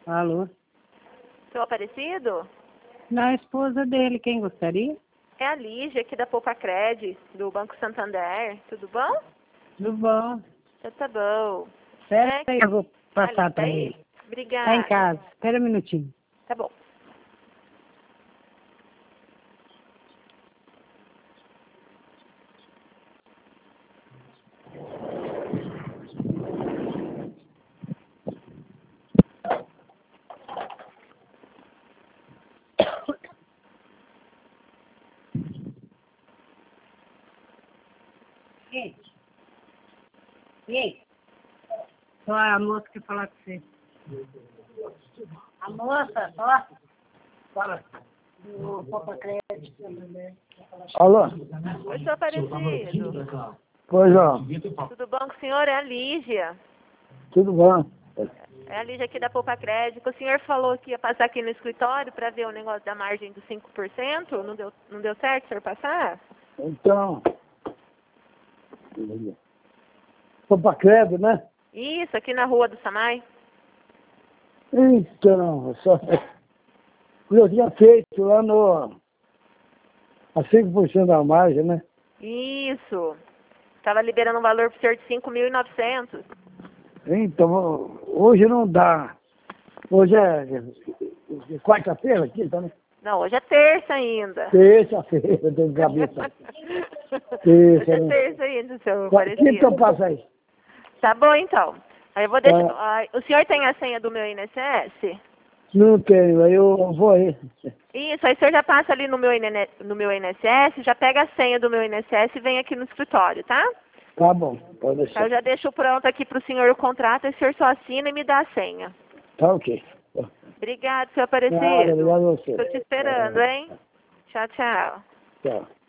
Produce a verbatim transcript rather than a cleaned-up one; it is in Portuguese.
Alô? Seu Aparecido? Não, a esposa dele, quem gostaria? É a Lígia aqui da Poupa Cred, do Banco Santander. Tudo bom? Tudo bom. Já tá bom. Espera É, aí, eu vou passar Ali, tá para aí? ele. Obrigada. Tá em casa. Espera um minutinho. Tá bom. Quem? Quem? Só a moça que falar com você. A moça, só. Fala. Do Poupa Crédito. Alô? Oi, seu Aparecido. Pois não. Tudo bom com o senhor? É a Lígia. Tudo bom? É a Lígia aqui da Poupa Cred. O senhor falou que ia passar aqui no escritório para ver o negócio da margem dos cinco por cento. Não deu, não deu certo o senhor passar? Então. Poupa Credo, né? Isso, aqui na rua do Samai. Então, só. Eu tinha feito lá no. A cinco por cento da margem, né? Isso. Estava liberando um valor para o senhor de cinco mil e novecentos. Então, hoje não dá. Hoje é, é quarta-feira, quinta, né? Não, hoje é terça ainda. Terça-feira, eu tenho cabeça. Hoje Terça, é né? terça ainda, seu Qua- Quinta eu Aparecido. passo aí. Tá bom, então. Aí eu vou deixar... Tá. ah, o senhor tem a senha do meu I N S S? Não tenho, aí eu vou aí. Isso, aí o senhor já passa ali no meu, I N S no meu I N S S, já pega a senha do meu I N S S e vem aqui no escritório, tá? Tá bom, pode Aí deixar. eu já deixo pronto aqui pro senhor o contrato, e o senhor só assina e me dá a senha. Tá ok. Obrigado, seu Nada, Aparecido. obrigado a você. Estou te esperando, hein? Tchau, tchau. Tchau.